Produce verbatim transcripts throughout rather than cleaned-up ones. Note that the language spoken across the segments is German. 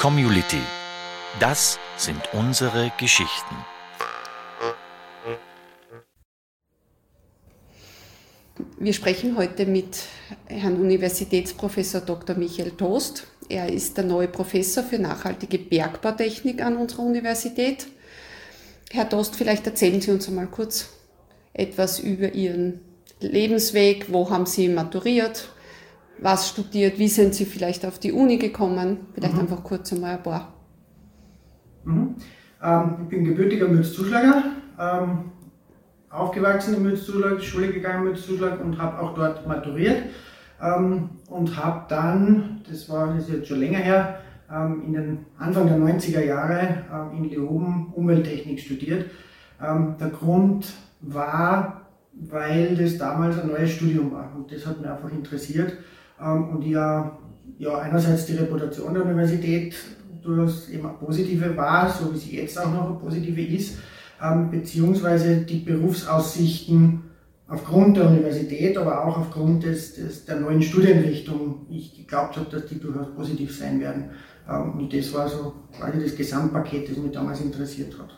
Community. Das sind unsere Geschichten. Wir sprechen heute mit Herrn Universitätsprofessor Doktor Michael Tost. Er ist der neue Professor für nachhaltige Bergbautechnik an unserer Universität. Herr Tost, vielleicht erzählen Sie uns einmal kurz etwas über Ihren Lebensweg. Wo haben Sie maturiert? Was studiert? Wie sind Sie vielleicht auf die Uni gekommen? Vielleicht mhm. einfach kurz einmal ein paar. Mhm. Ähm, ich bin gebürtiger Mürzzuschlager, ähm, aufgewachsen in Mürzzuschlag, Schule gegangen in Mürzzuschlag und habe auch dort maturiert ähm, und habe dann, das war das ist jetzt schon länger her, ähm, in den Anfang der neunziger Jahre ähm, in Leoben Umwelttechnik studiert. Ähm, der Grund war, weil das damals ein neues Studium war und das hat mich einfach interessiert. Und ja, ja, einerseits die Reputation der Universität durchaus eben eine positive war, so wie sie jetzt auch noch eine positive ist, ähm, beziehungsweise die Berufsaussichten aufgrund der Universität, aber auch aufgrund des, des, der neuen Studienrichtung, ich geglaubt habe, dass die durchaus positiv sein werden. Ähm, und das war so quasi das Gesamtpaket, das mich damals interessiert hat.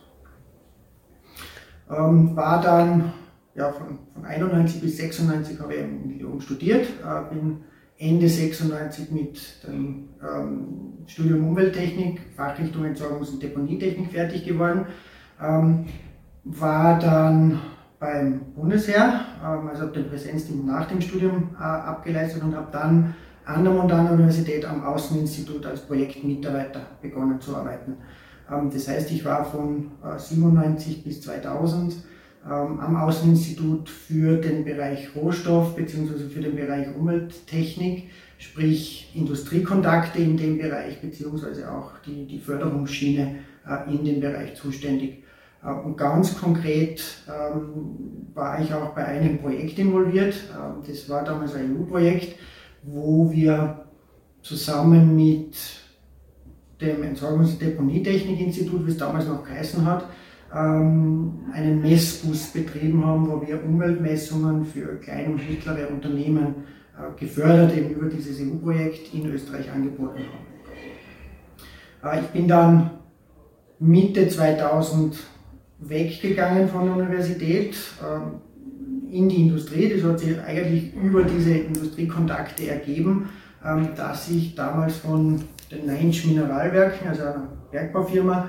Ähm, war dann, ja, von, von einundneunzig bis sechsundneunzig habe ich in Leoben studiert, äh, bin Ende sechsundneunzig mit dem ähm, Studium Umwelttechnik, Fachrichtung Entsorgungs- und Deponietechnik fertig geworden. Ähm, war dann beim Bundesheer, ähm, also habe den Präsenzdienst nach dem Studium äh, abgeleistet und habe dann an der Montaner Universität am Außeninstitut als Projektmitarbeiter begonnen zu arbeiten. Ähm, das heißt, ich war von äh, siebenundneunzig bis zweitausend am Außeninstitut für den Bereich Rohstoff bzw. für den Bereich Umwelttechnik, sprich Industriekontakte in dem Bereich bzw. auch die, die Förderungsschiene in dem Bereich zuständig. Und ganz konkret ähm, war ich auch bei einem Projekt involviert. Das war damals ein E U-Projekt, wo wir zusammen mit dem Entsorgungs- und Deponietechnik-Institut, wie es damals noch geheißen hat, einen Messbus betrieben haben, wo wir Umweltmessungen für kleine und mittlere Unternehmen gefördert eben über dieses E U-Projekt in Österreich angeboten haben. Ich bin dann Mitte zweitausend weggegangen von der Universität in die Industrie. Das hat sich eigentlich über diese Industriekontakte ergeben, dass ich damals von den Neintsch Mineralwerken, also einer Bergbaufirma,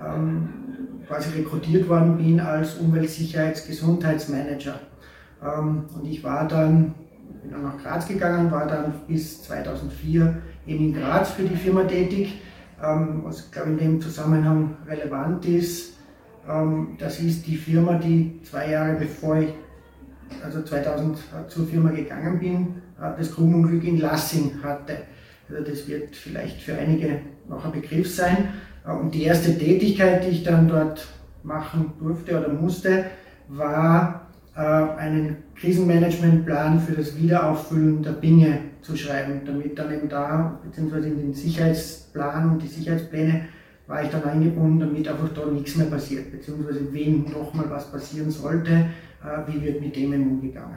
quasi rekrutiert worden bin als Umweltsicherheits-Gesundheitsmanager. Und ich war dann, bin dann nach Graz gegangen, war dann bis zweitausendvier eben in Graz für die Firma tätig. Was, glaube ich, in dem Zusammenhang relevant ist, das ist die Firma, die zwei Jahre bevor ich, also zweitausend zur Firma gegangen bin, das Grubenunglück in Lassing hatte. Also das wird vielleicht für einige noch ein Begriff sein. Und die erste Tätigkeit, die ich dann dort machen durfte oder musste, war äh, einen Krisenmanagementplan für das Wiederauffüllen der Binge zu schreiben, damit dann eben da, beziehungsweise in den Sicherheitsplan und die Sicherheitspläne war ich dann eingebunden, damit einfach da nichts mehr passiert, beziehungsweise wenn nochmal was passieren sollte, äh, wie wird mit dem umgegangen.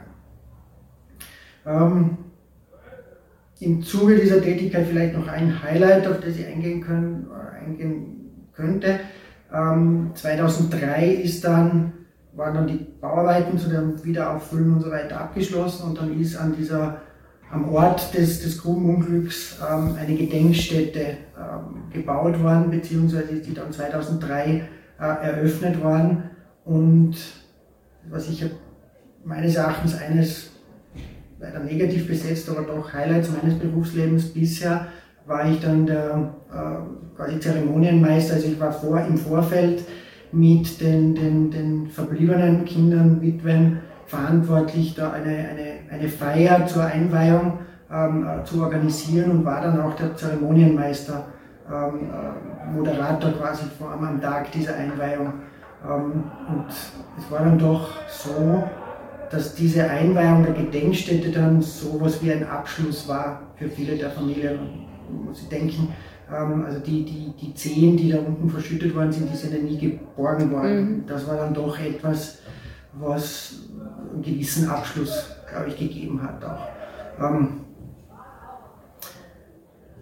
Ähm, Im Zuge dieser Tätigkeit vielleicht noch ein Highlight, auf das ich eingehen, können, eingehen könnte. Ähm, zweitausenddrei ist dann, waren dann die Bauarbeiten zu dem Wiederauffüllen und so weiter abgeschlossen und dann ist an dieser, am Ort des, des Grubenunglücks ähm, eine Gedenkstätte ähm, gebaut worden, beziehungsweise ist die dann zweitausenddrei äh, eröffnet worden und was ich meines Erachtens eines leider negativ besetzt, aber doch Highlights meines Berufslebens bisher, war ich dann der äh, quasi Zeremonienmeister, also ich war vor, im Vorfeld mit den, den, den verbliebenen Kindern, Witwen verantwortlich, da eine, eine, eine Feier zur Einweihung ähm, äh, zu organisieren und war dann auch der Zeremonienmeister, ähm, äh, Moderator quasi vor allem am Tag dieser Einweihung. Ähm, und es war dann doch so, dass diese Einweihung der Gedenkstätte dann so etwas wie ein Abschluss war für viele der Familien. Man muss sich denken, ähm, also die, die, die Zehen, die da unten verschüttet worden sind, die sind ja nie geborgen worden. Mhm. Das war dann doch etwas, was einen gewissen Abschluss, glaube ich, gegeben hat auch. Ähm,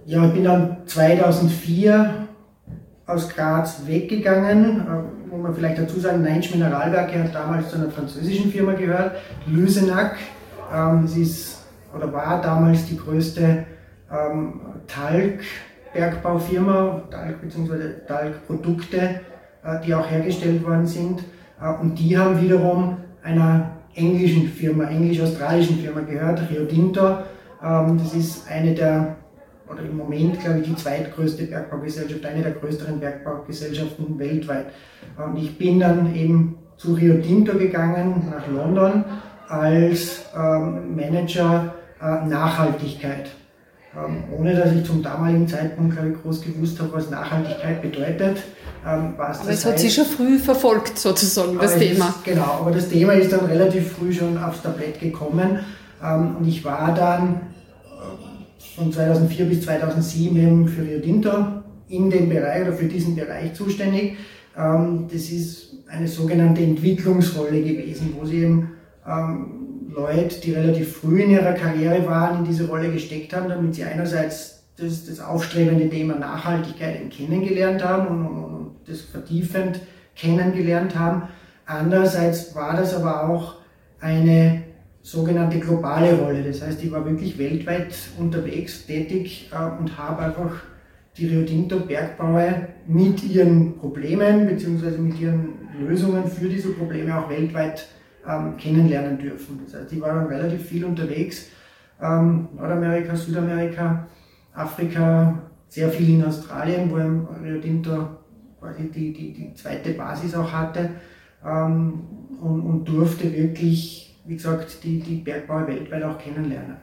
ja, ich bin dann zweitausendvier aus Graz weggegangen, äh, wo man vielleicht dazu sagen, Neinsch Mineralwerke hat damals zu einer französischen Firma gehört, Lüsenack. Ähm, das ist oder war damals die größte ähm, Talgbergbaufirma, Talg bzw. Talgprodukte, äh, die auch hergestellt worden sind. Äh, und die haben wiederum einer englischen Firma, englisch-australischen Firma gehört, Rio Tinto. Ähm, das ist eine der, oder im Moment glaube ich die zweitgrößte Bergbaugesellschaft, eine der größeren Bergbaugesellschaften weltweit. Und ich bin dann eben zu Rio Tinto gegangen, nach London, als ähm, Manager äh, Nachhaltigkeit. Ähm, ohne dass ich zum damaligen Zeitpunkt glaube ich, groß gewusst habe, was Nachhaltigkeit bedeutet. Ähm, was aber das es hat Sie schon früh verfolgt, sozusagen, das Thema. Ist, genau, aber das Thema ist dann relativ früh schon aufs Tablett gekommen. Ähm, und ich war dann äh, von zweitausendvier bis zweitausendsieben eben für Rio Tinto in dem Bereich oder für diesen Bereich zuständig. Ähm, das ist eine sogenannte Entwicklungsrolle gewesen, wo sie eben ähm, Leute, die relativ früh in ihrer Karriere waren, in diese Rolle gesteckt haben, damit sie einerseits das, das aufstrebende Thema Nachhaltigkeit eben kennengelernt haben und, und, und das vertiefend kennengelernt haben. Andererseits war das aber auch eine sogenannte globale Rolle. Das heißt, ich war wirklich weltweit unterwegs, tätig äh, und habe einfach die Rio Tinto Bergbaue mit ihren Problemen bzw. mit ihren Lösungen für diese Probleme auch weltweit ähm, kennenlernen dürfen. Das heißt, ich war dann relativ viel unterwegs, ähm, Nordamerika, Südamerika, Afrika, sehr viel in Australien, wo Rio Tinto quasi die, die, die zweite Basis auch hatte ähm, und, und durfte wirklich, wie gesagt, die, die Bergbaue weltweit auch kennenlernen.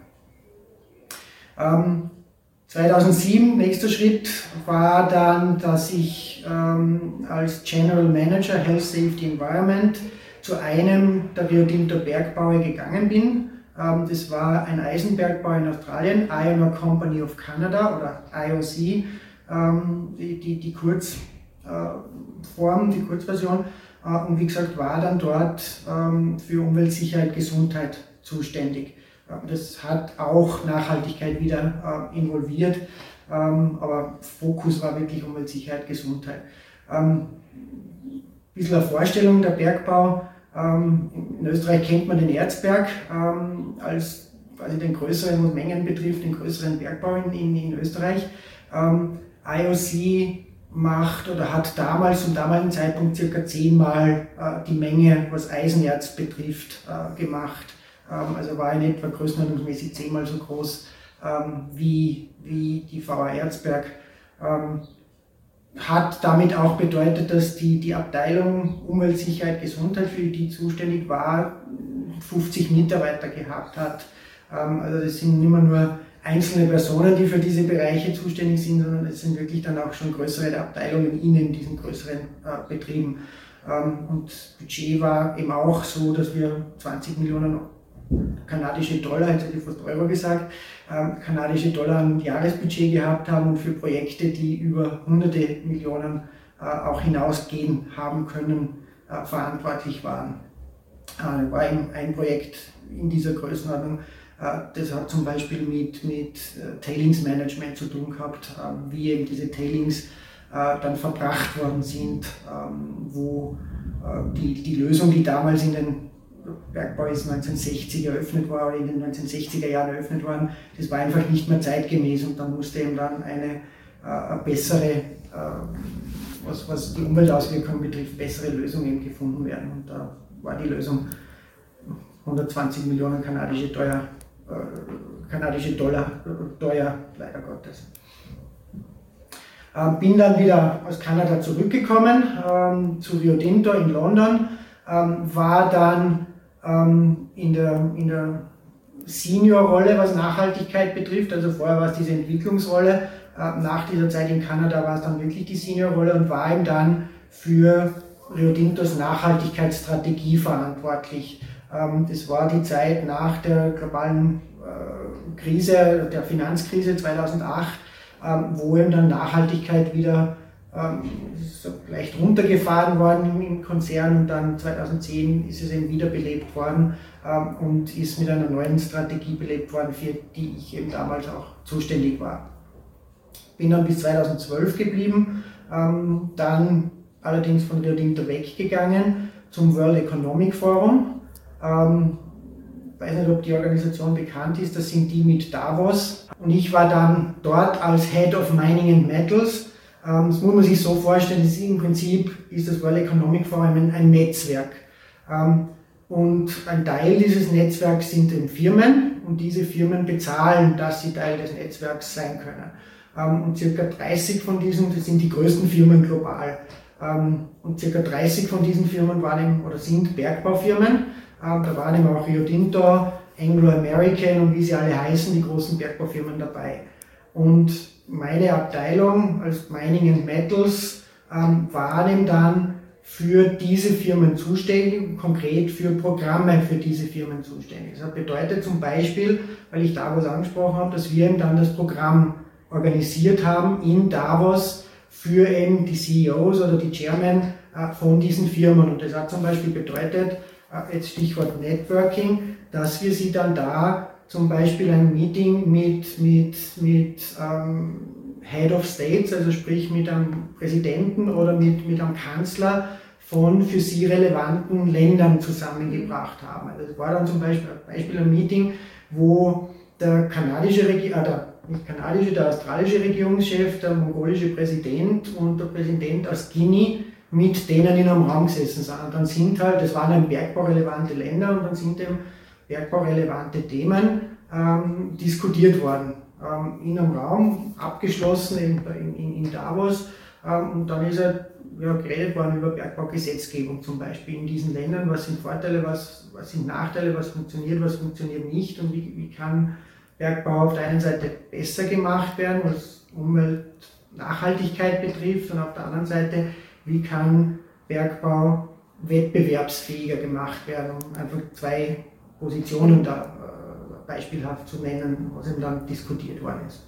Ähm, zweitausendsieben, nächster Schritt, war dann, dass ich ähm, als General Manager Health, Safety, Environment zu einem der Rio Tinto Bergbaue gegangen bin. Ähm, das war ein Eisenbergbau in Australien, Iron Ore Company of Canada oder I O C, ähm, die, die, die Kurzform, äh, die Kurzversion. Äh, und wie gesagt, war dann dort ähm, für Umweltsicherheit, Gesundheit zuständig. Das hat auch Nachhaltigkeit wieder äh, involviert, ähm, aber Fokus war wirklich Umweltsicherheit, Gesundheit. Ähm, ein bisschen eine Vorstellung, der Bergbau, ähm, in Österreich kennt man den Erzberg ähm, als quasi den größeren, was Mengen betrifft, den größeren Bergbau in, in, in Österreich. Ähm, I O C macht oder hat damals zum damaligen Zeitpunkt circa zehnmal äh, die Menge, was Eisenerz betrifft, äh, gemacht. Also war in etwa größenordnungsmäßig zehnmal so groß ähm, wie, wie die V A Erzberg. Ähm, hat damit auch bedeutet, dass die, die Abteilung Umweltsicherheit, Gesundheit, für die zuständig war, fünfzig Mitarbeiter gehabt hat. Ähm, also das sind nicht mehr nur einzelne Personen, die für diese Bereiche zuständig sind, sondern es sind wirklich dann auch schon größere Abteilungen in diesen größeren äh, Betrieben. Ähm, und das Budget war eben auch so, dass wir zwanzig Millionen kanadische Dollar, jetzt hätte ich fast Euro gesagt, ähm, kanadische Dollar ein Jahresbudget gehabt haben und für Projekte, die über hunderte Millionen äh, auch hinausgehen haben können, äh, verantwortlich waren. Äh, war eben ein Projekt in dieser Größenordnung, äh, das hat zum Beispiel mit, mit äh, Tailings-Management zu tun gehabt, äh, wie eben diese Tailings äh, dann verbracht worden sind, äh, wo äh, die, die Lösung, die damals in den Bergbau ist neunzehnhundertsechzig eröffnet worden oder in den neunzehnhundertsechziger Jahren eröffnet worden, das war einfach nicht mehr zeitgemäß und da musste eben dann eine, äh, eine bessere, äh, was, was die Umweltauswirkungen betrifft, bessere Lösung eben gefunden werden und da war die Lösung hundertzwanzig Millionen kanadische, teuer, äh, kanadische Dollar teuer, leider Gottes. Ähm, bin dann wieder aus Kanada zurückgekommen ähm, zu Rio Tinto in London, ähm, war dann ähm, in der, in der Senior-Rolle, was Nachhaltigkeit betrifft, also vorher war es diese Entwicklungsrolle, äh, nach dieser Zeit in Kanada war es dann wirklich die Senior-Rolle und war eben dann für Rio Tintos Nachhaltigkeitsstrategie verantwortlich. Ähm, das war die Zeit nach der globalen äh, Krise, der Finanzkrise zweitausendacht, ähm, wo eben dann Nachhaltigkeit wieder ähm, so leicht runtergefahren worden im, im Konzern und dann zweitausendzehn ist es eben wiederbelebt worden ähm, und ist mit einer neuen Strategie belebt worden, für die ich eben damals auch zuständig war. bin dann bis zweitausendzwölf geblieben, ähm, dann allerdings von Rio Tinto weggegangen zum World Economic Forum. Ähm, ich weiß nicht, ob die Organisation bekannt ist, das sind die mit Davos. Und ich war dann dort als Head of Mining and Metals. Ähm, das muss man sich so vorstellen, das ist im Prinzip ist das World Economic Forum ein, ein Netzwerk. Ähm, und ein Teil dieses Netzwerks sind eben Firmen und diese Firmen bezahlen, dass sie Teil des Netzwerks sein können. Ähm, und circa dreißig von diesen, das sind die größten Firmen global. Ähm, und circa dreißig von diesen Firmen waren eben, oder sind Bergbaufirmen. Ähm, da waren eben auch Rio Tinto, Anglo American und wie sie alle heißen, die großen Bergbaufirmen dabei. Und meine Abteilung als Mining and Metals ähm, war eben dann für diese Firmen zuständig, konkret für Programme für diese Firmen zuständig. Das bedeutet zum Beispiel, weil ich Davos angesprochen habe, dass wir eben dann das Programm organisiert haben in Davos für eben die C E Os oder die Chairmen äh, von diesen Firmen. Und das hat zum Beispiel bedeutet, äh, jetzt Stichwort Networking, dass wir sie dann da zum Beispiel ein Meeting mit, mit, mit ähm, Head of States, also sprich mit einem Präsidenten oder mit, mit einem Kanzler von für sie relevanten Ländern zusammengebracht haben. Also das war dann zum Beispiel, Beispiel ein Meeting, wo der kanadische, äh, der, nicht kanadische, der australische Regierungschef, der mongolische Präsident und der Präsident aus Guinea mit denen in einem Raum gesessen sind. Und dann sind halt, das waren dann bergbaurelevante Länder und dann sind eben bergbaurelevante Themen ähm, diskutiert worden. Ähm, in einem Raum, abgeschlossen in, in, in Davos. Ähm, und dann ist halt ja, geredet worden über Bergbaugesetzgebung zum Beispiel in diesen Ländern. Was sind Vorteile, was, was sind Nachteile, was funktioniert, was funktioniert nicht und wie, wie kann Bergbau auf der einen Seite besser gemacht werden, was Umweltnachhaltigkeit betrifft und auf der anderen Seite, wie kann Bergbau wettbewerbsfähiger gemacht werden, um einfach zwei Positionen da äh, beispielhaft zu nennen, was eben dann diskutiert worden ist.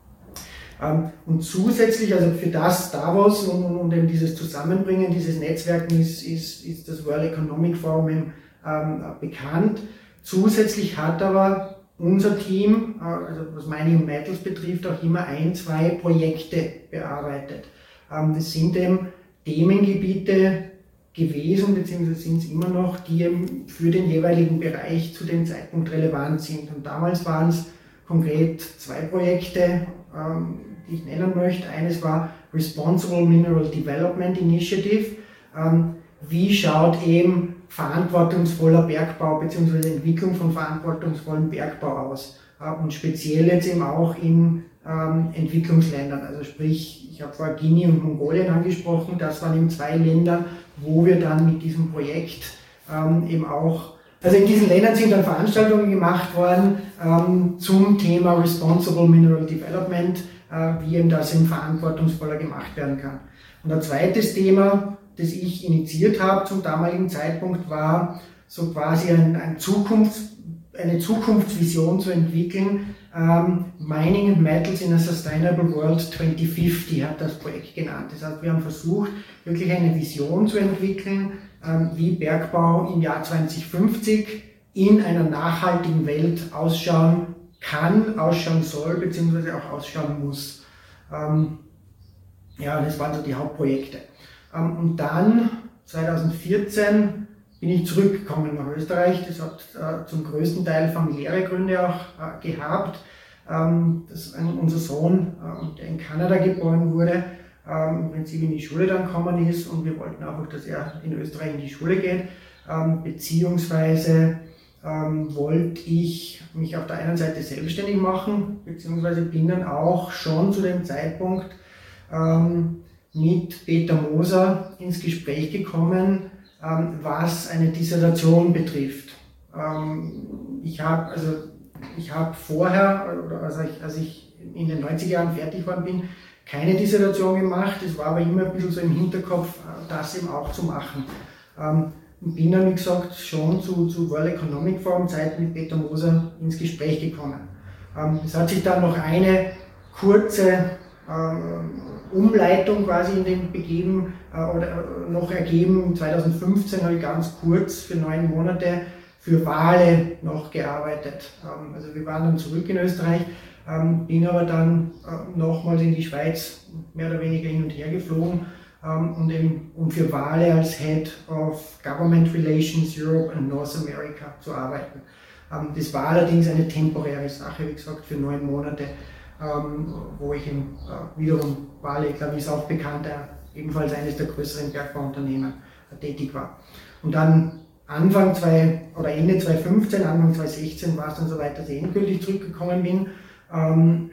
Ähm, und zusätzlich, also für das Davos und, und, und eben dieses Zusammenbringen, dieses Netzwerken ist, ist, ist das World Economic Forum eben, ähm, bekannt. Zusätzlich hat aber unser Team, äh, also was Mining and Metals betrifft, auch immer ein, zwei Projekte bearbeitet. Ähm, das sind eben Themengebiete gewesen, beziehungsweise sind es immer noch, die eben für den jeweiligen Bereich zu dem Zeitpunkt relevant sind. Und damals waren es konkret zwei Projekte, ähm, die ich nennen möchte. Eines war Responsible Mineral Development Initiative. Ähm, wie schaut eben verantwortungsvoller Bergbau bzw. Entwicklung von verantwortungsvollem Bergbau aus? Äh, und speziell jetzt eben auch in ähm, Entwicklungsländern. Also sprich, ich habe vorher Guinea und Mongolien angesprochen, das waren eben zwei Länder, wo wir dann mit diesem Projekt ähm, eben auch, also in diesen Ländern sind dann Veranstaltungen gemacht worden ähm, zum Thema Responsible Mineral Development, äh, wie eben das eben verantwortungsvoller gemacht werden kann. Und ein zweites Thema, das ich initiiert habe zum damaligen Zeitpunkt, war so quasi ein, ein Zukunfts-, eine Zukunftsvision zu entwickeln. Ähm, Mining and Metals in a Sustainable World zwanzig fünfzig hat das Projekt genannt. Das heißt, wir haben versucht, wirklich eine Vision zu entwickeln, ähm, wie Bergbau im Jahr zwanzig fünfzig in einer nachhaltigen Welt ausschauen kann, ausschauen soll, beziehungsweise auch ausschauen muss. Ähm, ja, das waren so die Hauptprojekte. Ähm, und dann, zweitausendvierzehn, bin ich zurückgekommen nach Österreich. Das hat äh, zum größten Teil familiäre Gründe auch äh, gehabt. Ähm, dass ein, unser Sohn, äh, der in Kanada geboren wurde, ähm, im Prinzip in die Schule dann gekommen ist und wir wollten einfach, dass er in Österreich in die Schule geht. Ähm, beziehungsweise ähm, wollte ich mich auf der einen Seite selbstständig machen, beziehungsweise bin dann auch schon zu dem Zeitpunkt ähm, mit Peter Moser ins Gespräch gekommen, ähm, was eine Dissertation betrifft. Ähm, ich habe also, ich hab vorher, oder als ich, als ich in den neunziger Jahren fertig geworden bin, keine Dissertation gemacht. Es war aber immer ein bisschen so im Hinterkopf, das eben auch zu machen. Ähm, und bin dann, wie gesagt, schon zu, zu World Economic Forum Zeit mit Peter Moser ins Gespräch gekommen. Ähm, es hat sich dann noch eine kurze ähm, Umleitung quasi in den begeben äh, oder äh, noch ergeben. zweitausendfünfzehn habe ich ganz kurz für neun Monate für Wale noch gearbeitet. Ähm, also wir waren dann zurück in Österreich ähm, bin aber dann äh, nochmals in die Schweiz mehr oder weniger hin und her geflogen, ähm, und eben, um für Vale als Head of Government Relations Europe and North America zu arbeiten. Ähm, das war allerdings eine temporäre Sache, wie gesagt, für neun Monate, ähm, wo ich in, äh, wiederum Vale, ich glaube, ist auch bekannt, äh, ebenfalls eines der größeren Bergbauunternehmen äh, tätig war. Und dann Anfang zwei, oder Ende zweitausendfünfzehn, Anfang zweitausendsechzehn war es dann so weit, dass ich endgültig zurückgekommen bin. Ähm,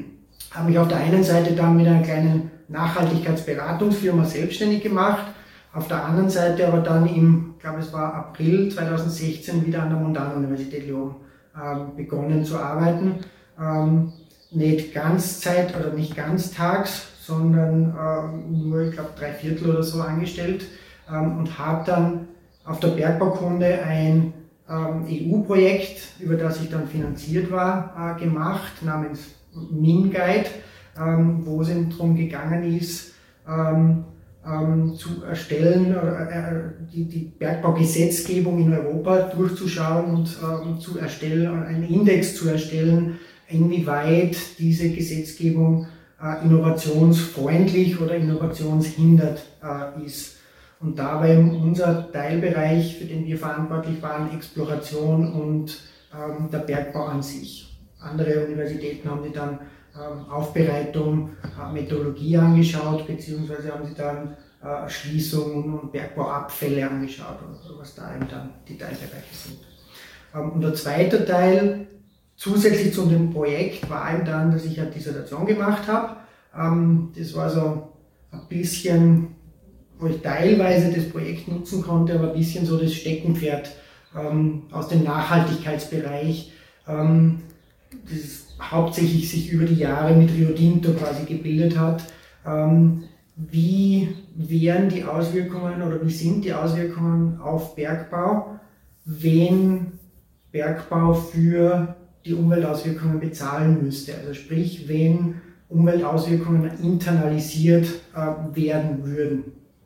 habe mich auf der einen Seite dann mit einer kleinen Nachhaltigkeitsberatungsfirma selbstständig gemacht, auf der anderen Seite aber dann im, ich glaube es war April zweitausendsechzehn, wieder an der Montanuniversität Lyon ähm, begonnen zu arbeiten. Ähm, nicht ganz Zeit oder nicht ganz tags, sondern ähm, nur, ich glaube, drei Viertel oder so angestellt, ähm, und habe dann auf der Bergbaukunde ein ähm, E U-Projekt, über das ich dann finanziert war, äh, gemacht, namens MinGuide, ähm, wo es darum gegangen ist, ähm, ähm, zu erstellen, äh, die, die Bergbaugesetzgebung in Europa durchzuschauen und ähm, zu erstellen, einen Index zu erstellen, inwieweit diese Gesetzgebung äh, innovationsfreundlich oder innovationshindert äh, ist. Und dabei unser Teilbereich, für den wir verantwortlich waren, Exploration und ähm, der Bergbau an sich. Andere Universitäten haben sich dann ähm, Aufbereitung, äh, Methodologie angeschaut, beziehungsweise haben sie dann äh, Erschließungen und Bergbauabfälle angeschaut, oder was da eben dann die Teilbereiche sind. Ähm, und der zweite Teil, zusätzlich zu dem Projekt, war eben dann, dass ich eine Dissertation gemacht habe. Ähm, das war so ein bisschen, wo ich teilweise das Projekt nutzen konnte, aber ein bisschen so das Steckenpferd ähm, aus dem Nachhaltigkeitsbereich, ähm, das hauptsächlich sich über die Jahre mit Rio Tinto quasi gebildet hat. Ähm, wie wären die Auswirkungen oder wie sind die Auswirkungen auf Bergbau, wenn Bergbau für die Umweltauswirkungen bezahlen müsste? Also sprich, wenn Umweltauswirkungen internalisiert äh, werden würden.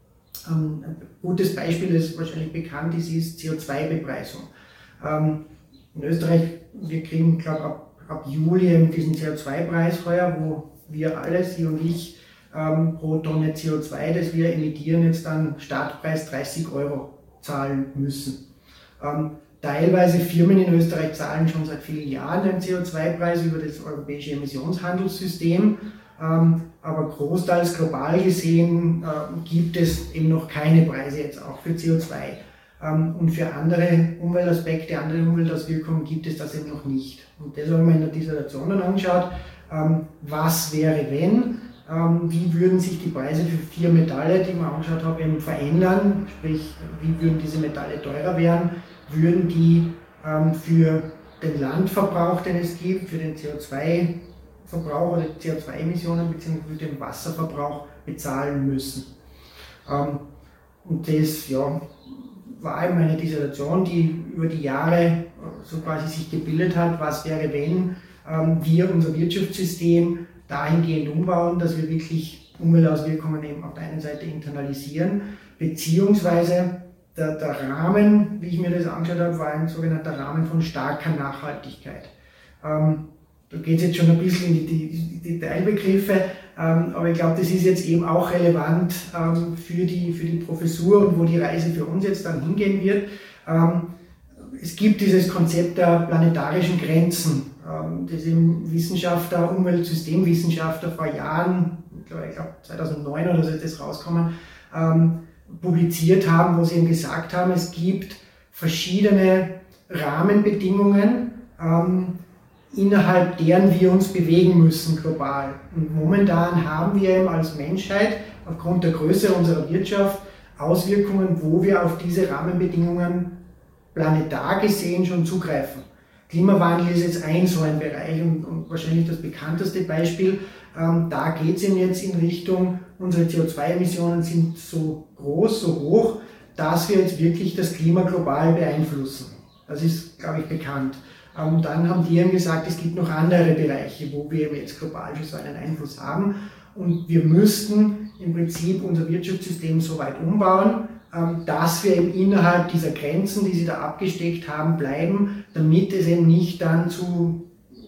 Ähm, ein gutes Beispiel, das wahrscheinlich bekannt ist, ist C O zwei Bepreisung. Ähm, in Österreich, wir kriegen, glaube ich, ab, ab Juli diesen C O zwei Preis heuer, wo wir alle, Sie und ich, ähm, pro Tonne C O zwei, das wir emittieren, jetzt dann Startpreis dreißig Euro zahlen müssen. Ähm, teilweise Firmen in Österreich zahlen schon seit vielen Jahren den C O zwei Preis über das europäische Emissionshandelssystem. Ähm, aber großteils global gesehen äh, gibt es eben noch keine Preise jetzt auch für C O zwei. Ähm, und für andere Umweltaspekte, andere Umweltauswirkungen gibt es das eben noch nicht. Und das haben wir in der Dissertation dann angeschaut, ähm, was wäre wenn, ähm, wie würden sich die Preise für vier Metalle, die wir angeschaut haben, eben verändern, sprich wie würden diese Metalle teurer werden, würden die ähm, für den Landverbrauch, den es gibt, für den C O zwei Verbrauch oder C O zwei Emissionen bzw. den Wasserverbrauch bezahlen müssen. Ähm, und das ja, war eben eine Dissertation, die über die Jahre so quasi sich gebildet hat, was wäre, wenn ähm, wir unser Wirtschaftssystem dahingehend umbauen, dass wir wirklich Umweltauswirkungen eben auf der einen Seite internalisieren, beziehungsweise der, der Rahmen, wie ich mir das angeschaut habe, war ein sogenannter Rahmen von starker Nachhaltigkeit. Ähm, Da geht es jetzt schon ein bisschen in die, die, die Detailbegriffe, ähm, aber ich glaube, das ist jetzt eben auch relevant ähm, für, die, für die Professur und wo die Reise für uns jetzt dann hingehen wird. Ähm, es gibt dieses Konzept der planetarischen Grenzen, ähm, das eben Wissenschaftler, Umweltsystemwissenschaftler vor Jahren, ich glaube zweitausendneun oder so ist das rausgekommen, ähm, publiziert haben, wo sie eben gesagt haben, es gibt verschiedene Rahmenbedingungen, ähm, innerhalb deren wir uns bewegen müssen global. Und momentan haben wir eben als Menschheit aufgrund der Größe unserer Wirtschaft Auswirkungen, wo wir auf diese Rahmenbedingungen planetar gesehen schon zugreifen. Klimawandel ist jetzt ein so ein Bereich und, und wahrscheinlich das bekannteste Beispiel. Ähm, da geht es eben jetzt in Richtung, unsere C O zwei Emissionen sind so groß, so hoch, dass wir jetzt wirklich das Klima global beeinflussen. Das ist, glaube ich, bekannt. Und dann haben die eben gesagt, es gibt noch andere Bereiche, wo wir jetzt global schon so einen Einfluss haben. Und wir müssten im Prinzip unser Wirtschaftssystem so weit umbauen, dass wir eben innerhalb dieser Grenzen, die sie da abgesteckt haben, bleiben, damit es eben nicht dann zu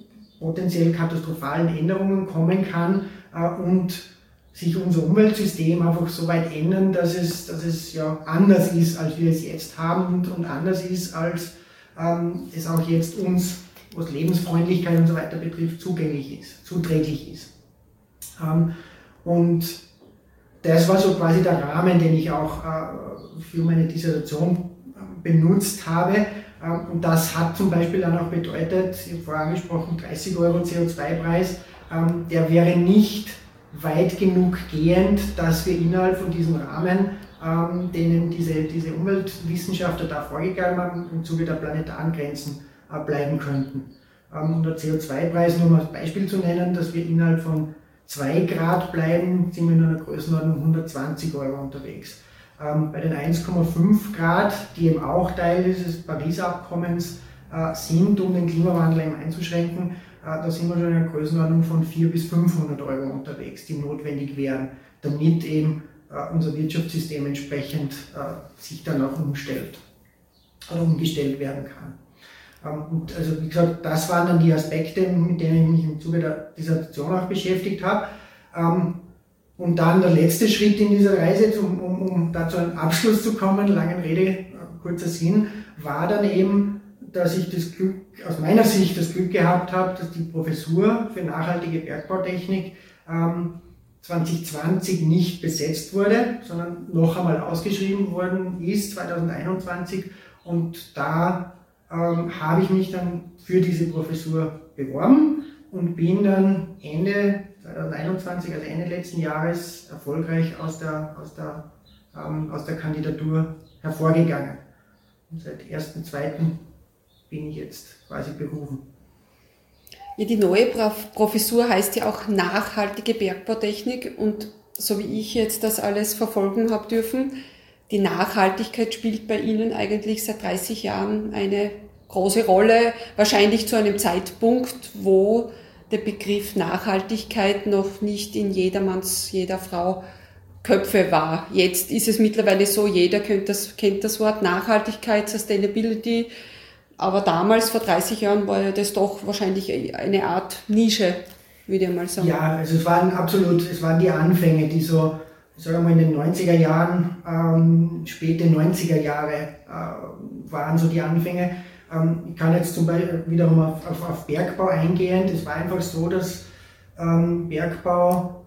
potenziell katastrophalen Änderungen kommen kann äh, und sich unser Umweltsystem einfach so weit ändern, dass es, dass es ja anders ist, als wir es jetzt haben und, und anders ist, als ähm, es auch jetzt uns, was Lebensfreundlichkeit und so weiter betrifft, zugänglich ist, zuträglich ist. Ähm, und das war so quasi der Rahmen, den ich auch äh, für meine Dissertation benutzt habe. Ähm, und das hat zum Beispiel dann auch bedeutet, ich habe vorher angesprochen, dreißig Euro C O zwei Preis, ähm, der wäre nicht weit genug gehend, dass wir innerhalb von diesem Rahmen, ähm, denen diese, diese Umweltwissenschaftler da vorgegeben haben, im Zuge der planetaren Grenzen äh, bleiben könnten. Ähm, und der C O zwei Preis, nur um als Beispiel zu nennen, dass wir innerhalb von zwei Grad bleiben, sind wir in einer Größenordnung hundertzwanzig Euro unterwegs. Ähm, bei den eins Komma fünf Grad, die eben auch Teil dieses Paris-Abkommens äh, sind, um den Klimawandel eben einzuschränken, äh, da sind wir schon in einer Größenordnung von vierhundert bis fünfhundert Euro unterwegs, die notwendig wären, damit eben äh, unser Wirtschaftssystem entsprechend äh, sich dann auch umstellt oder umgestellt werden kann. Und also wie gesagt, das waren dann die Aspekte, mit denen ich mich im Zuge der Dissertation auch beschäftigt habe. Und dann der letzte Schritt in dieser Reise, um, um, um da zu einem Abschluss zu kommen, langen Rede, kurzer Sinn, war dann eben, dass ich das Glück, aus meiner Sicht das Glück gehabt habe, dass die Professur für nachhaltige Bergbautechnik ähm, zwanzig zwanzig nicht besetzt wurde, sondern noch einmal ausgeschrieben worden ist, zwanzig einundzwanzig. Und da Ähm, habe ich mich dann für diese Professur beworben und bin dann Ende zwanzig einundzwanzig, also Ende letzten Jahres, erfolgreich aus der, aus der, ähm, aus der Kandidatur hervorgegangen. Und seit ersten zweiten bin ich jetzt quasi berufen. Ja, die neue Professur heißt ja auch nachhaltige Bergbautechnik und so wie ich jetzt das alles verfolgen habe dürfen, die Nachhaltigkeit spielt bei Ihnen eigentlich seit dreißig Jahren eine große Rolle, wahrscheinlich zu einem Zeitpunkt, wo der Begriff Nachhaltigkeit noch nicht in jedermanns, jeder Frau Köpfe war. Jetzt ist es mittlerweile so, jeder kennt das, kennt das Wort Nachhaltigkeit, Sustainability, aber damals, vor dreißig Jahren, war das doch wahrscheinlich eine Art Nische, würde ich mal sagen. Ja, also es waren absolut, es waren die Anfänge, die so, sagen wir mal, in den neunziger Jahren, ähm, späte neunziger Jahre äh, waren so die Anfänge. Ähm, ich kann jetzt zum Beispiel wiederum auf, auf, auf Bergbau eingehen. Es war einfach so, dass ähm, Bergbau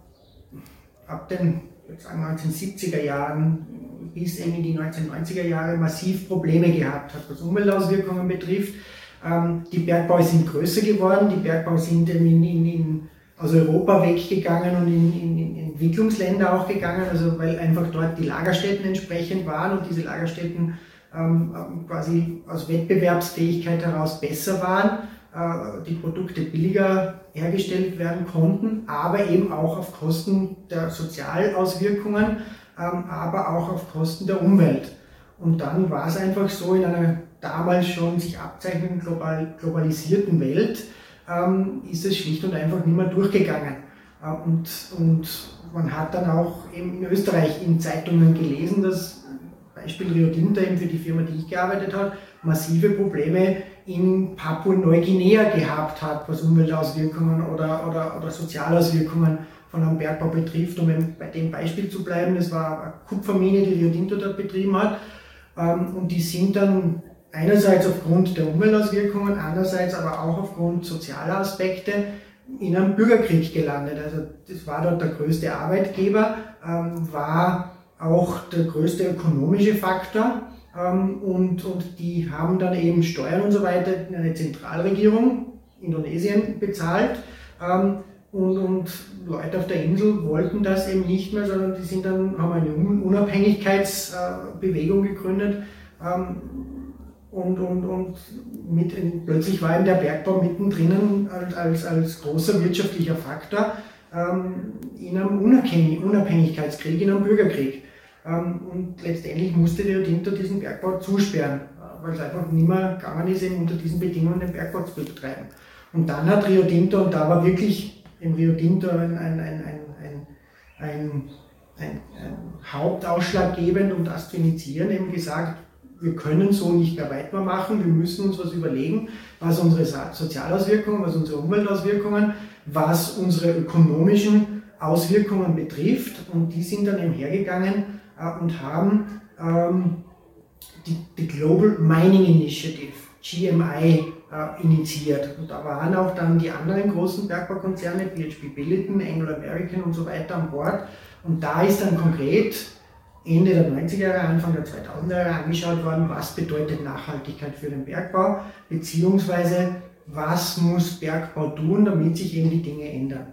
ab den sagen wir, neunzehnhundertsiebziger Jahren bis in die neunzehnhundertneunziger Jahre massiv Probleme gehabt hat, was Umweltauswirkungen betrifft. Ähm, die Bergbau sind größer geworden, die Bergbau sind in, in, in, aus Europa weggegangen und in, in, in Entwicklungsländer auch gegangen, also weil einfach dort die Lagerstätten entsprechend waren und diese Lagerstätten ähm, quasi aus Wettbewerbsfähigkeit heraus besser waren, äh, die Produkte billiger hergestellt werden konnten, aber eben auch auf Kosten der Sozialauswirkungen, ähm, aber auch auf Kosten der Umwelt. Und dann war es einfach so, in einer damals schon sich abzeichnenden global, globalisierten Welt, ähm, ist es schlicht und einfach nicht mehr durchgegangen. Äh, und, und man hat dann auch eben in Österreich in Zeitungen gelesen, dass Beispiel Rio Tinto, eben für die Firma, die ich gearbeitet habe, massive Probleme in Papua-Neuguinea gehabt hat, was Umweltauswirkungen oder, oder, oder Sozialauswirkungen von einem Bergbau betrifft. Um eben bei dem Beispiel zu bleiben, das war eine Kupfermine, die Rio Tinto dort betrieben hat. Und die sind dann einerseits aufgrund der Umweltauswirkungen, andererseits aber auch aufgrund sozialer Aspekte in einem Bürgerkrieg gelandet. Also das war dort der größte Arbeitgeber, war auch der größte ökonomische Faktor. Und, und die haben dann eben Steuern und so weiter in eine Zentralregierung, Indonesien, bezahlt. Und, und Leute auf der Insel wollten das eben nicht mehr, sondern die sind dann, haben eine Unabhängigkeitsbewegung gegründet. Und, und, und mit, plötzlich war eben der Bergbau mittendrin als, als, als großer wirtschaftlicher Faktor in einem Unabhängigkeitskrieg, in einem Bürgerkrieg. Und letztendlich musste Rio Tinto diesen Bergbau zusperren, weil es einfach nicht mehr gegangen ist, eben unter diesen Bedingungen den Bergbau zu betreiben. Und dann hat Rio Tinto, und da war wirklich im Rio Tinto ein, ein, ein, ein, ein, ein, ein Hauptausschlaggebend, um das zu initiieren, eben gesagt, wir können so nicht mehr weitermachen, wir müssen uns was überlegen, was unsere Sozialauswirkungen, was unsere Umweltauswirkungen, was unsere ökonomischen Auswirkungen betrifft. Und die sind dann eben hergegangen äh, und haben ähm, die, die Global Mining Initiative, G M I, äh, initiiert. Und da waren auch dann die anderen großen Bergbaukonzerne, B H P Billiton, Anglo American und so weiter an Bord. Und da ist dann konkret Ende der neunziger Jahre, Anfang der zweitausender Jahre angeschaut worden, was bedeutet Nachhaltigkeit für den Bergbau, beziehungsweise was muss Bergbau tun, damit sich eben die Dinge ändern.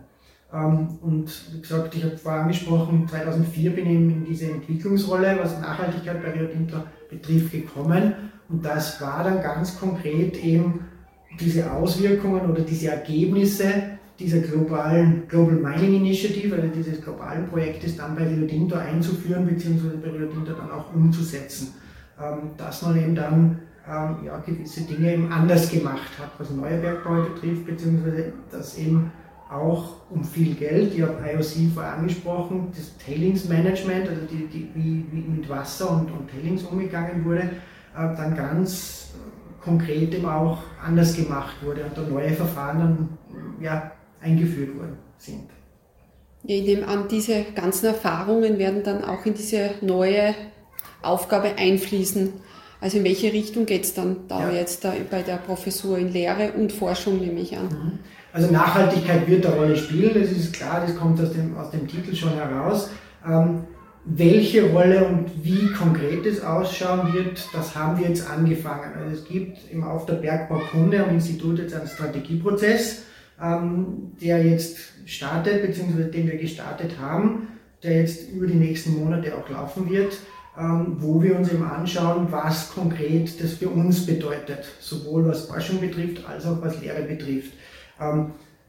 Und wie gesagt, ich habe vorher angesprochen, zweitausendvier bin ich in diese Entwicklungsrolle, was Nachhaltigkeit bei Rio Tinto betrifft, gekommen. Und das war dann ganz konkret eben diese Auswirkungen oder diese Ergebnisse dieser globalen Global Mining Initiative, also dieses globalen Projektes dann bei Rio Tinto einzuführen, beziehungsweise bei Rio Tinto dann auch umzusetzen. Dass man eben dann ja, gewisse Dinge eben anders gemacht hat, was neue Bergbau betrifft, beziehungsweise dass eben auch um viel Geld, ich habe I O C vorher angesprochen, das Tailings Management, also die, die, wie, wie mit Wasser und, und Tailings umgegangen wurde, äh, dann ganz konkret eben auch anders gemacht wurde und da neue Verfahren dann ja, eingeführt worden sind. Ich nehme an, diese ganzen Erfahrungen werden dann auch in diese neue Aufgabe einfließen. Also in welche Richtung geht es dann da ja. jetzt da bei der Professur in Lehre und Forschung, nehme ich an? Mhm. Also Nachhaltigkeit wird eine Rolle spielen, das ist klar, das kommt aus dem, aus dem Titel schon heraus. Ähm, welche Rolle und wie konkret es ausschauen wird, das haben wir jetzt angefangen. Also es gibt im auf der Bergbaukunde am Institut jetzt einen Strategieprozess, ähm, der jetzt startet, beziehungsweise den wir gestartet haben, der jetzt über die nächsten Monate auch laufen wird, ähm, wo wir uns eben anschauen, was konkret das für uns bedeutet, sowohl was Forschung betrifft, als auch was Lehre betrifft. Ähm,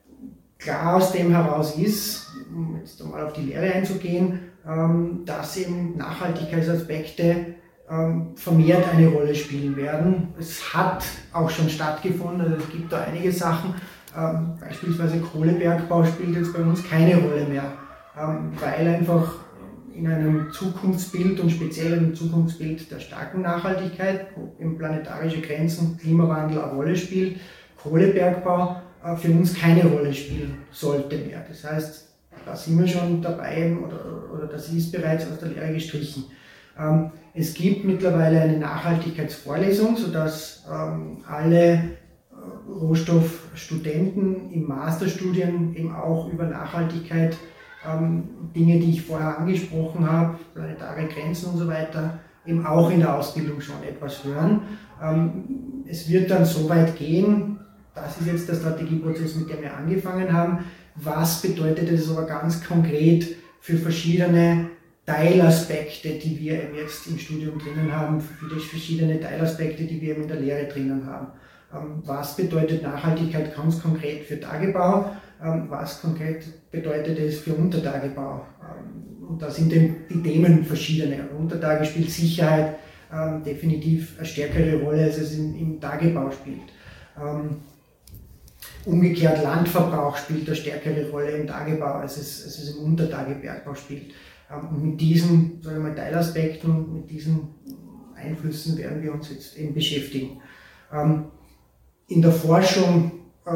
klar aus dem heraus ist, um jetzt einmal auf die Lehre einzugehen, ähm, dass eben Nachhaltigkeitsaspekte ähm, vermehrt eine Rolle spielen werden. Es hat auch schon stattgefunden, also es gibt da einige Sachen, ähm, beispielsweise Kohlebergbau spielt jetzt bei uns keine Rolle mehr, ähm, weil einfach in einem Zukunftsbild und speziell im Zukunftsbild der starken Nachhaltigkeit, wo eben planetarische Grenzen, Klimawandel eine Rolle spielt, Kohlebergbau für uns keine Rolle spielen sollte mehr. Das heißt, da sind wir schon dabei oder, oder das ist bereits aus der Lehre gestrichen. Ähm, es gibt mittlerweile eine Nachhaltigkeitsvorlesung, sodass ähm, alle äh, Rohstoffstudenten im Masterstudien eben auch über Nachhaltigkeit, ähm, Dinge, die ich vorher angesprochen habe, planetare Grenzen und so weiter, eben auch in der Ausbildung schon etwas hören. Ähm, es wird dann so weit gehen, das ist jetzt der Strategieprozess, mit dem wir angefangen haben. Was bedeutet es aber ganz konkret für verschiedene Teilaspekte, die wir eben jetzt im Studium drinnen haben, für die verschiedene Teilaspekte, die wir eben in der Lehre drinnen haben? Was bedeutet Nachhaltigkeit ganz konkret für Tagebau? Was konkret bedeutet es für Untertagebau? Und da sind eben die Themen verschiedene. Untertage spielt Sicherheit definitiv eine stärkere Rolle, als es im Tagebau spielt. Umgekehrt, Landverbrauch spielt eine stärkere Rolle im Tagebau, als es, als es im Untertagebergbau spielt. Und mit diesen sagen wir mal, Teilaspekten, mit diesen Einflüssen werden wir uns jetzt eben beschäftigen. In der Forschung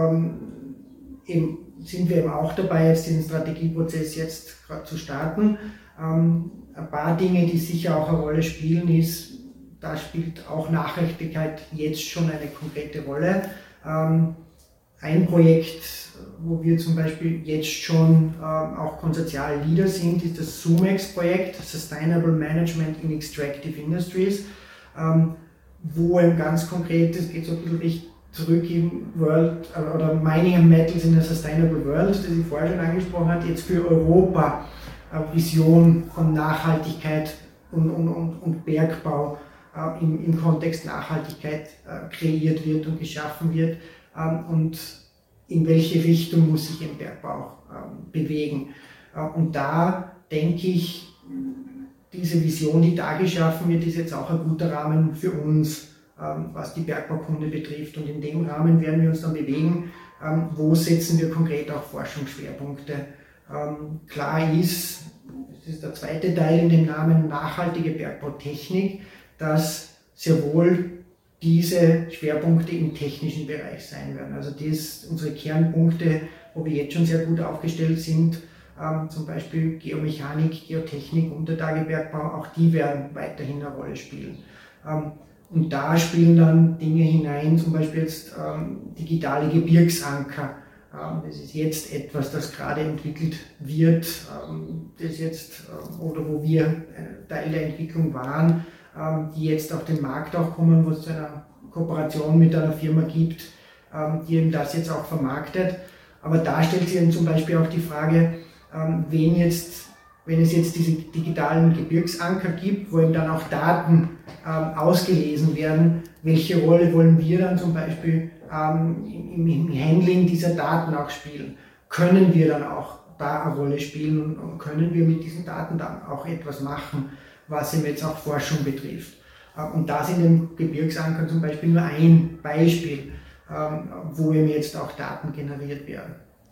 eben sind wir eben auch dabei, jetzt diesen Strategieprozess jetzt gerade zu starten. Ein paar Dinge, die sicher auch eine Rolle spielen, ist, da spielt auch Nachhaltigkeit jetzt schon eine konkrete Rolle. Ein Projekt, wo wir zum Beispiel jetzt schon äh, auch Konsortialleader sind, ist das SUMEX-Projekt, Sustainable Management in Extractive Industries, ähm, wo ein ganz konkretes, geht so ein bisschen zurück in World, äh, oder Mining and Metals in a Sustainable World, das ich vorher schon angesprochen habe, jetzt für Europa äh, Vision von Nachhaltigkeit und, und, und, und Bergbau äh, im, im Kontext Nachhaltigkeit äh, kreiert wird und geschaffen wird. Und in welche Richtung muss sich im Bergbau ähm, bewegen. Äh, und da denke ich, diese Vision, die da geschaffen wird, ist jetzt auch ein guter Rahmen für uns, ähm, was die Bergbaukunde betrifft. Und in dem Rahmen werden wir uns dann bewegen, ähm, wo setzen wir konkret auch Forschungsschwerpunkte. Ähm, klar ist, das ist der zweite Teil in dem Namen nachhaltige Bergbautechnik, dass sehr wohl diese Schwerpunkte im technischen Bereich sein werden. Also das unsere Kernpunkte, wo wir jetzt schon sehr gut aufgestellt sind, ähm, zum Beispiel Geomechanik, Geotechnik, Untertagebergbau, auch die werden weiterhin eine Rolle spielen. Ähm, und da spielen dann Dinge hinein, zum Beispiel jetzt ähm, digitale Gebirgsanker. Ähm, das ist jetzt etwas, das gerade entwickelt wird, ähm, das jetzt, ähm, oder wo wir äh, Teil der Entwicklung waren, die jetzt auf den Markt auch kommen, wo es zu einer Kooperation mit einer Firma gibt, die eben das jetzt auch vermarktet. Aber da stellt sich eben zum Beispiel auch die Frage, wenn, jetzt, wenn es jetzt diese digitalen Gebirgsanker gibt, wo eben dann auch Daten ausgelesen werden, welche Rolle wollen wir dann zum Beispiel im, im Handling dieser Daten auch spielen? Können wir dann auch da eine Rolle spielen und können wir mit diesen Daten dann auch etwas machen, was eben jetzt auch Forschung betrifft. Und da sind im Gebirgsanker zum Beispiel nur ein Beispiel, wo eben jetzt auch Daten generiert werden.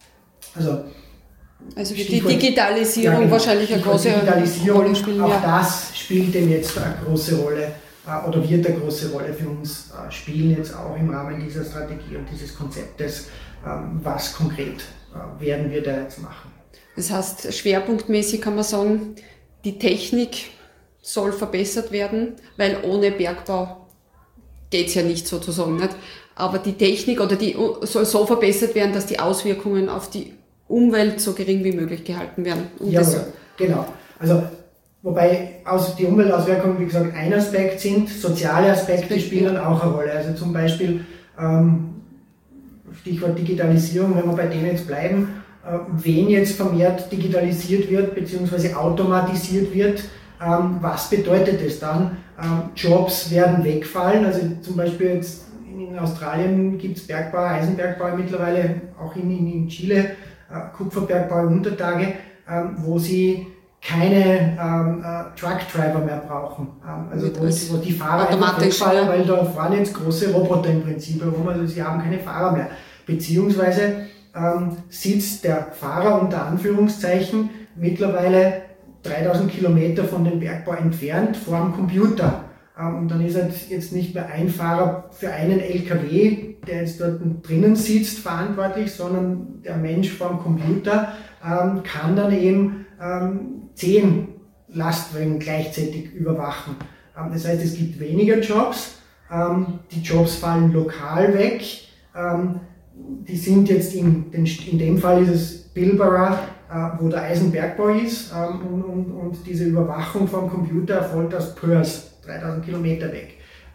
Also, also wird die Digitalisierung ja, genau, wahrscheinlich eine große Rolle spielen. Auch ja. das spielt eben jetzt eine große Rolle oder wird eine große Rolle für uns spielen, jetzt auch im Rahmen dieser Strategie und dieses Konzeptes. Was konkret werden wir da jetzt machen? Das heißt, schwerpunktmäßig kann man sagen, die Technik soll verbessert werden, weil ohne Bergbau geht es ja nicht sozusagen. Nicht? Aber die Technik oder die soll so verbessert werden, dass die Auswirkungen auf die Umwelt so gering wie möglich gehalten werden. Und ja, das genau. Also, wobei aus, die Umweltauswirkungen, wie gesagt, ein Aspekt sind, soziale Aspekte Aspekt, spielen dann auch eine Rolle. Also zum Beispiel, ähm, Stichwort Digitalisierung, wenn wir bei denen jetzt bleiben, äh, wenn jetzt vermehrt digitalisiert wird bzw. automatisiert wird, Ähm, was bedeutet das dann? Ähm, Jobs werden wegfallen, also zum Beispiel jetzt in Australien gibt es Bergbau, Eisenbergbau mittlerweile, auch in, in Chile, äh, Kupferbergbau im Untertage, ähm, wo sie keine ähm, äh, Truckdriver mehr brauchen. Ähm, also wo, wo die Fahrer einfach wegfallen, weil da fahren jetzt große Roboter im Prinzip herum, also sie haben keine Fahrer mehr. Beziehungsweise ähm, sitzt der Fahrer unter Anführungszeichen mittlerweile dreitausend Kilometer von dem Bergbau entfernt vor dem Computer. Und dann ist halt jetzt nicht mehr ein Fahrer für einen L K W, der jetzt dort drinnen sitzt, verantwortlich, sondern der Mensch vor dem Computer ähm, kann dann eben ähm, zehn Lastwagen gleichzeitig überwachen. Ähm, das heißt, es gibt weniger Jobs, ähm, die Jobs fallen lokal weg, ähm, die sind jetzt in, den, in dem Fall ist es Pilbara, wo der Eisenbergbau ist, und, und, und diese Überwachung vom Computer erfolgt aus Perth, dreitausend Kilometer weg.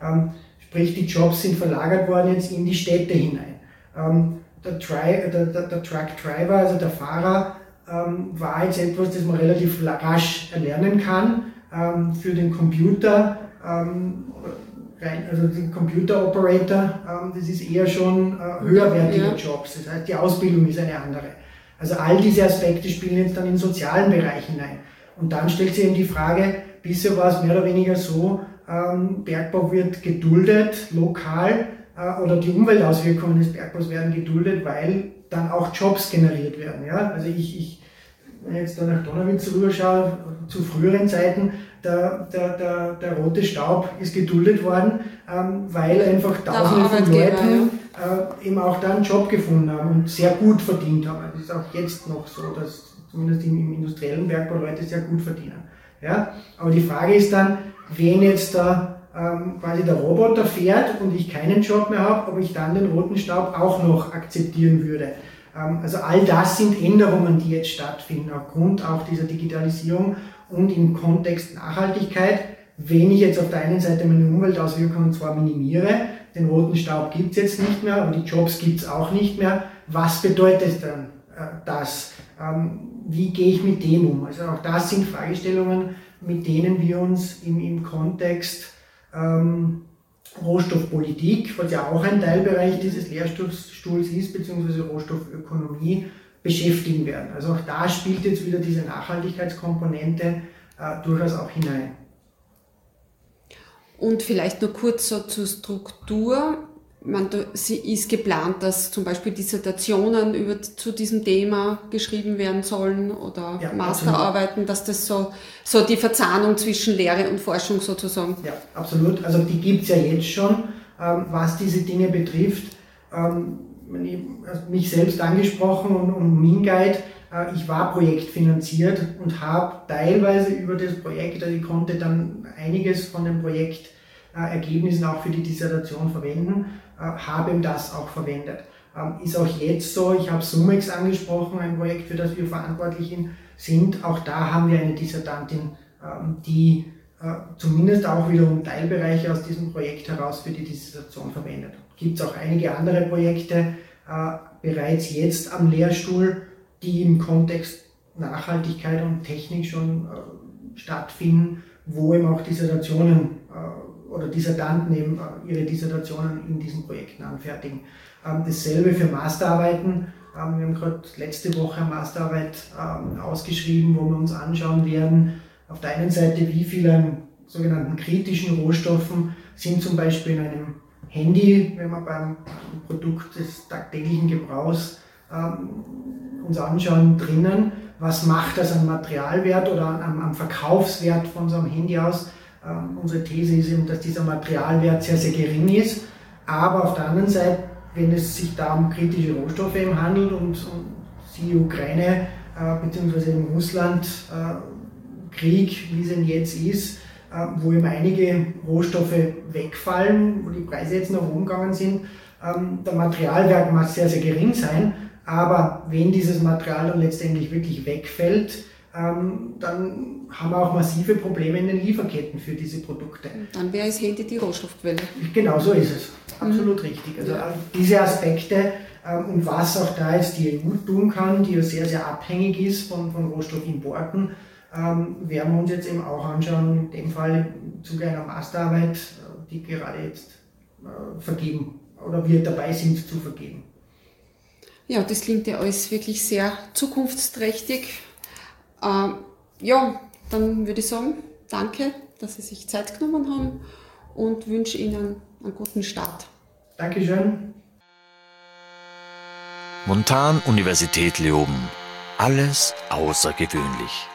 Sprich, die Jobs sind verlagert worden jetzt in die Städte hinein. Der, Tri, der, der, der Truck Driver, also der Fahrer, war jetzt etwas, das man relativ rasch erlernen kann. Für den Computer, also den Computer Operator, das ist eher schon höherwertige ja. Jobs, das heißt, die Ausbildung ist eine andere. Also all diese Aspekte spielen jetzt dann in den sozialen Bereich hinein. Und dann stellt sich eben die Frage, bisher war es mehr oder weniger so, ähm, Bergbau wird geduldet, lokal, äh, oder die Umweltauswirkungen des Bergbaus werden geduldet, weil dann auch Jobs generiert werden. Ja? Also ich, ich, wenn ich jetzt da nach Donauwitz rüberschaue, zu früheren Zeiten, der, der, der, der rote Staub ist geduldet worden, ähm, weil einfach Tausende von Leuten äh, eben auch da einen Job gefunden haben und sehr gut verdient haben. Das ist auch jetzt noch so, dass zumindest im, im industriellen Bergbau Leute sehr gut verdienen. Ja? Aber die Frage ist dann, wenn jetzt da ähm, quasi der Roboter fährt und ich keinen Job mehr habe, ob ich dann den roten Staub auch noch akzeptieren würde. Ähm, also all das sind Änderungen, die jetzt stattfinden, aufgrund auch dieser Digitalisierung. Und im Kontext Nachhaltigkeit, wenn ich jetzt auf der einen Seite meine Umweltauswirkungen zwar minimiere, den roten Staub gibt es jetzt nicht mehr, aber die Jobs gibt es auch nicht mehr, was bedeutet dann äh, das? Ähm, wie gehe ich mit dem um? Also auch das sind Fragestellungen, mit denen wir uns im, im Kontext ähm, Rohstoffpolitik, was ja auch ein Teilbereich dieses Lehrstuhls ist, beziehungsweise Rohstoffökonomie, beschäftigen werden. Also auch da spielt jetzt wieder diese Nachhaltigkeitskomponente äh, durchaus auch hinein. Und vielleicht nur kurz so zur Struktur. man, sie ist geplant, dass zum Beispiel Dissertationen über, zu diesem Thema geschrieben werden sollen oder ja, Masterarbeiten, dass das so, so die Verzahnung zwischen Lehre und Forschung sozusagen. Ja, absolut. Also die gibt es ja jetzt schon, ähm, was diese Dinge betrifft. Ähm, ich habe mich selbst angesprochen und, und MinGuide. Äh, ich war projektfinanziert und habe teilweise über das Projekt, also ich konnte dann einiges von dem Projektergebnissen auch für die Dissertation verwenden, äh, habe das auch verwendet. Ähm, ist auch jetzt so, ich habe Sumex angesprochen, ein Projekt, für das wir verantwortlich sind. Auch da haben wir eine Dissertantin, ähm, die äh, zumindest auch wiederum Teilbereiche aus diesem Projekt heraus für die Dissertation verwendet. Gibt es auch einige andere Projekte äh, bereits jetzt am Lehrstuhl, die im Kontext Nachhaltigkeit und Technik schon äh, stattfinden, wo eben auch Dissertationen äh, oder Dissertanten eben äh, ihre Dissertationen in diesen Projekten anfertigen. Ähm, dasselbe für Masterarbeiten. Ähm, wir haben gerade letzte Woche eine Masterarbeit ähm, ausgeschrieben, wo wir uns anschauen werden, auf der einen Seite, wie viele an sogenannten kritischen Rohstoffen sind zum Beispiel in einem Handy, wenn wir beim Produkt des tagtäglichen Gebrauchs ähm, uns anschauen, drinnen. Was macht das an Materialwert oder am, am Verkaufswert von so einem Handy aus? Ähm, unsere These ist eben, dass dieser Materialwert sehr, sehr gering ist. Aber auf der anderen Seite, wenn es sich da um kritische Rohstoffe eben handelt und, und die Ukraine äh, bzw. in Russland äh, Krieg, wie es denn jetzt ist, äh, wo eben einige Rohstoffe wegfallen, wo die Preise jetzt nach oben gegangen sind, ähm, der Materialwert mag sehr, sehr gering sein. Aber wenn dieses Material dann letztendlich wirklich wegfällt, ähm, dann haben wir auch massive Probleme in den Lieferketten für diese Produkte. Dann wäre das Handy die Rohstoffquelle. Genau, so ist es. Absolut mhm. richtig. Also ja. Diese Aspekte ähm, und was auch da jetzt die E U tun kann, die ja sehr, sehr abhängig ist von, von Rohstoffimporten, ähm, werden wir uns jetzt eben auch anschauen, in dem Fall im Zuge einer Masterarbeit, die gerade jetzt äh, vergeben oder wir dabei sind zu vergeben. Ja, das klingt ja alles wirklich sehr zukunftsträchtig. Ähm, ja, dann würde ich sagen, danke, dass Sie sich Zeit genommen haben und wünsche Ihnen einen guten Start. Dankeschön. Montan Universität Leoben. Alles außergewöhnlich.